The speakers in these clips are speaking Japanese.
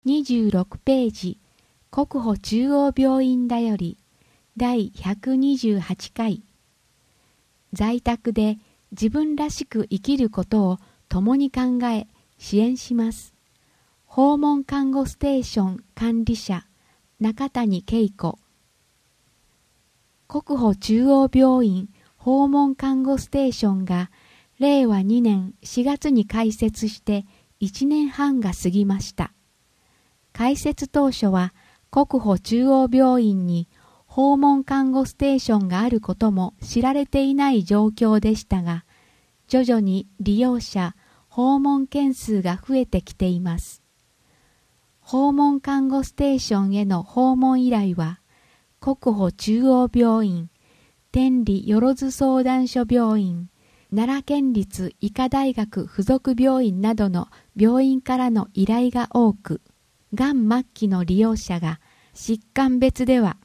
26ページ、国保中央病院だより、第128回。在宅で自分らしく生きることを共に考え、支援します。訪問看護ステーション管理者、中谷恵子。国保中央病院訪問看護ステーションが、令和2年4月に開設して1年半が過ぎました。開設当初は国保中央病院に訪問看護ステーションがあることも知られていない状況でしたが、徐々に利用者、訪問件数が増えてきています。訪問看護ステーションへの訪問依頼は、国保中央病院、天理よ津相談所病院、奈良県立医科大学附属病院などの病院からの依頼が多く、がん末期の利用者が疾患別では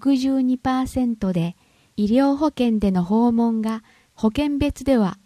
62% で、医療保険での訪問が保険別では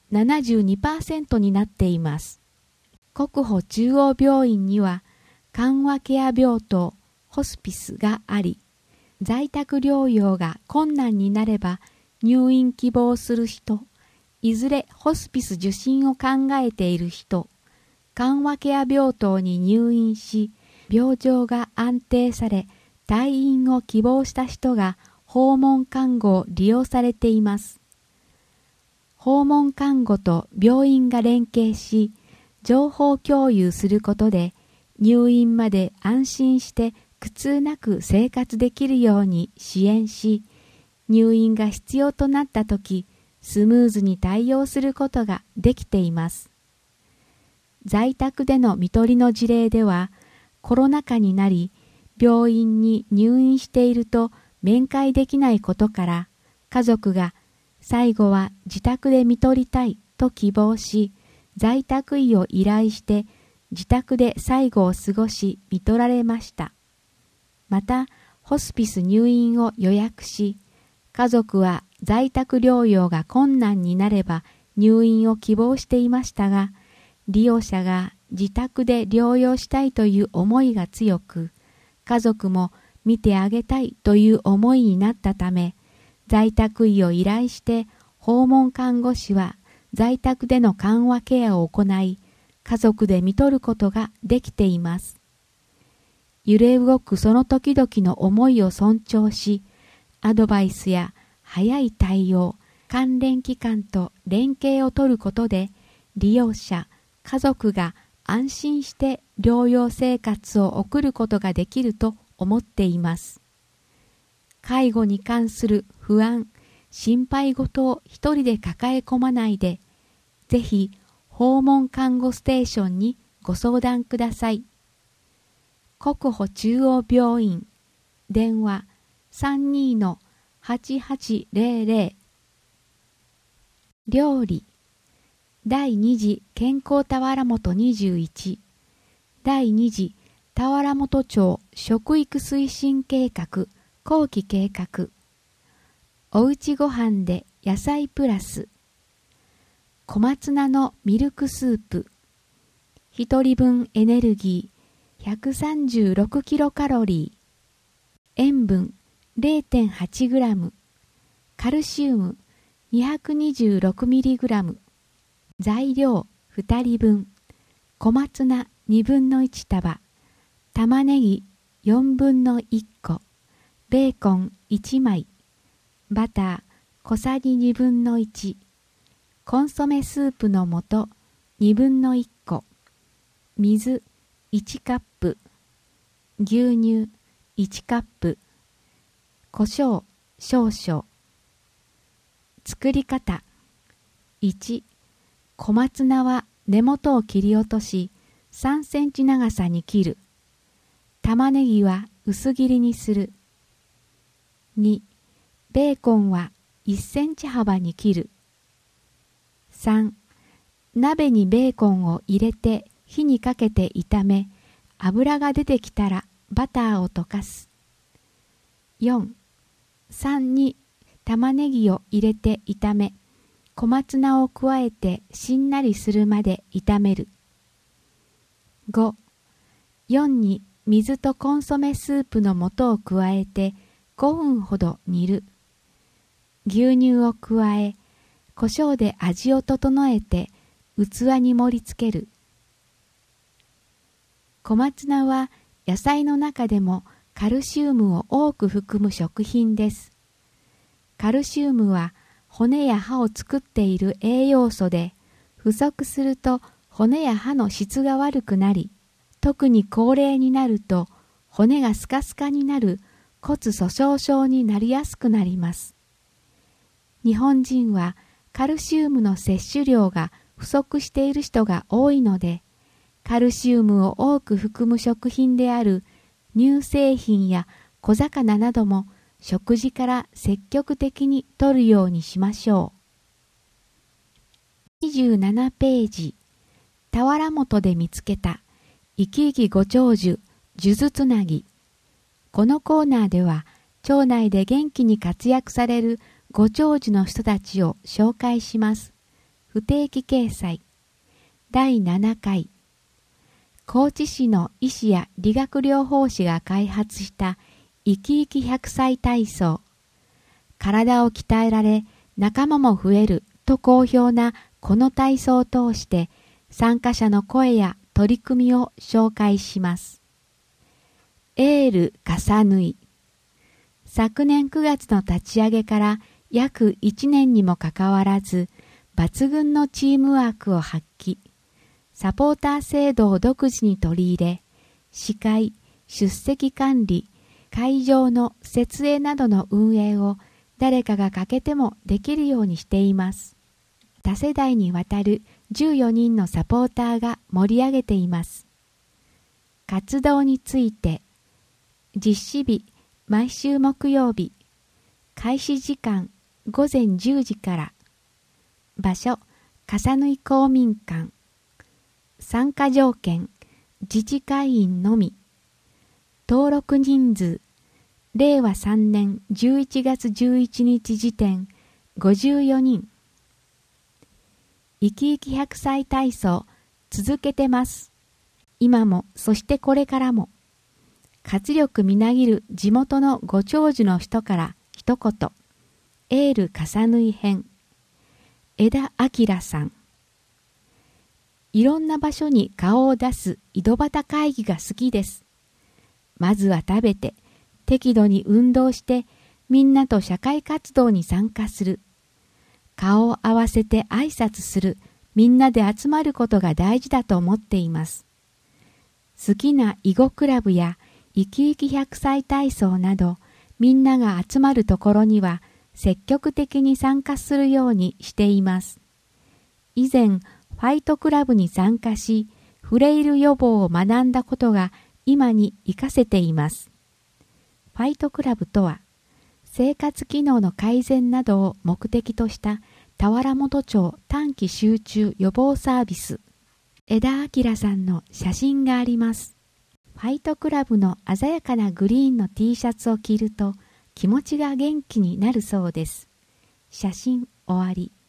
72% になっています。国保中央病院には緩和ケア病棟、ホスピスがあり、在宅療養が困難になれば入院希望する人、いずれホスピス受診を考えている人、緩和ケア病棟に入院し、病状が安定され、退院を希望した人が訪問看護を利用されています。訪問看護と病院が連携し、情報共有することで、入院まで安心して苦痛なく生活できるように支援し、入院が必要となったとき、スムーズに対応することができています。在宅での看取りの事例では、コロナ禍になり、病院に入院していると面会できないことから、家族が最後は自宅で看取りたいと希望し、在宅医を依頼して自宅で最後を過ごし看取られました。また、ホスピス入院を予約し、家族は在宅療養が困難になれば入院を希望していましたが、利用者が自宅で療養したいという思いが強く、家族も見てあげたいという思いになったため、在宅医を依頼して訪問看護師は在宅での緩和ケアを行い、家族で看取ることができています。揺れ動くその時々の思いを尊重し、アドバイスや早い対応、関連機関と連携を取ることで、利用者、家族が安心して療養生活を送ることができると思っています。介護に関する不安、心配事を一人で抱え込まないで、ぜひ訪問看護ステーションにご相談ください。国保中央病院、電話 32-8800。料理、第2次健康田原本21、第2次田原本町食育推進計画後期計画、おうちごはんで野菜プラス、小松菜のミルクスープ、1人分エネルギー136キロカロリー、塩分 0.8 グラム、カルシウム226ミリグラム、材料2人分、小松菜2分の1束、玉ねぎ4分の1個、ベーコン1枚、バター小さじ2分の1、コンソメスープの素2分の1個、水1カップ、牛乳1カップ、胡椒少々。作り方。1、小松菜は根元を切り落とし3センチ長さに切る。玉ねぎは薄切りにする。2、ベーコンは1センチ幅に切る。3、鍋にベーコンを入れて火にかけて炒め、油が出てきたらバターを溶かす。4、3に玉ねぎを入れて炒め、小松菜を加えてしんなりするまで炒める。5、4に水とコンソメスープの素を加えて5分ほど煮る。牛乳を加え、胡椒で味を整えて器に盛り付ける。小松菜は野菜の中でもカルシウムを多く含む食品です。カルシウムは骨や歯を作っている栄養素で、不足すると骨や歯の質が悪くなり、特に高齢になると骨がスカスカになる骨粗しょう症になりやすくなります。日本人はカルシウムの摂取量が不足している人が多いので、カルシウムを多く含む食品である乳製品や小魚なども食事から積極的に摂るようにしましょう。27ページ、俵元で見つけた生き生きご長寿数珠つなぎ。このコーナーでは町内で元気に活躍されるご長寿の人たちを紹介します。不定期掲載。第7回。高知市の医師や理学療法士が開発した生き生き100歳体操。体を鍛えられ仲間も増えると好評なこの体操を通して参加者の声や取り組みを紹介します。エール重縫い。昨年9月の立ち上げから約1年にもかかわらず抜群のチームワークを発揮。サポーター制度を独自に取り入れ、司会、出席管理、会場の設営などの運営を誰かが欠けてもできるようにしています。多世代にわたる14人のサポーターが盛り上げています。活動について、実施日、毎週木曜日、開始時間午前10時から、場所、笠縫公民館、参加条件、自治会員のみ。登録人数、令和3年11月11日時点、54人。生き生き100歳体操、続けてます。今も、そしてこれからも。活力みなぎる地元のご長寿の人から一言。エール重縫い編。枝明さん。いろんな場所に顔を出す井戸端会議が好きです。まずは食べて、適度に運動して、みんなと社会活動に参加する。顔を合わせて挨拶する、みんなで集まることが大事だと思っています。好きな囲碁クラブや生き生き100歳体操など、みんなが集まるところには積極的に参加するようにしています。以前、ファイトクラブに参加し、フレイル予防を学んだことが今に活かせています。ファイトクラブとは、生活機能の改善などを目的とした田原本町短期集中予防サービス。枝明さんの写真があります。ファイトクラブの鮮やかなグリーンの T シャツを着ると気持ちが元気になるそうです。写真終わり。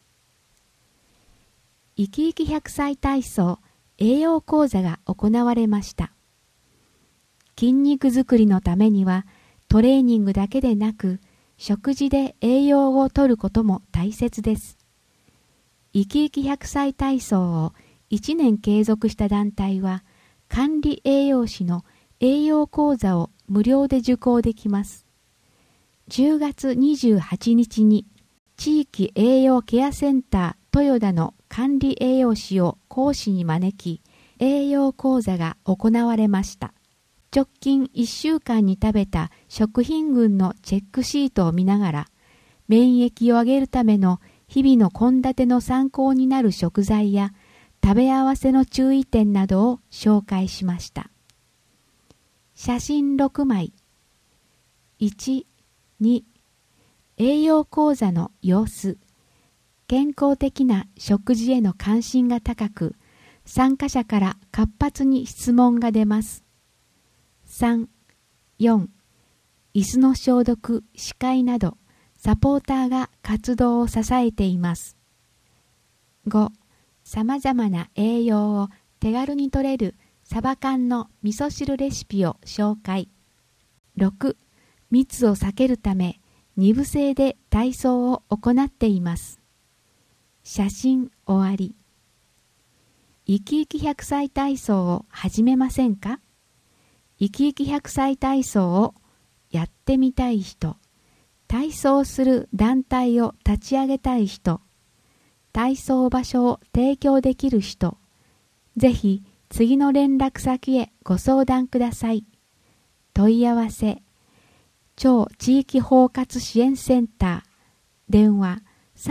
生き生き100歳体操栄養講座が行われました。筋肉づくりのためにはトレーニングだけでなく食事で栄養をとることも大切です。生き生き100歳体操を1年継続した団体は管理栄養士の栄養講座を無料で受講できます。10月28日に地域栄養ケアセンター豊田の管理栄養士を講師に招き、栄養講座が行われました。直近1週間に食べた食品群のチェックシートを見ながら、免疫を上げるための日々の献立の参考になる食材や食べ合わせの注意点などを紹介しました。写真6枚。1、2、栄養講座の様子。健康的な食事への関心が高く、参加者から活発に質問が出ます。3、4、椅子の消毒、司会など、サポーターが活動を支えています。5、さまざまな栄養を手軽に摂れるサバ缶の味噌汁レシピを紹介。6、密を避けるため2部制で体操を行っています。写真終わり。生き生き100歳体操を始めませんか？生き生き100歳体操をやってみたい人、体操する団体を立ち上げたい人、体操場所を提供できる人、ぜひ次の連絡先へご相談ください。問い合わせ、超地域包括支援センター、電話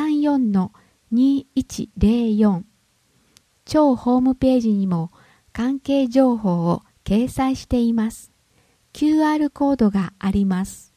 34-2104。超ホームページにも関係情報を掲載しています。QR コードがあります。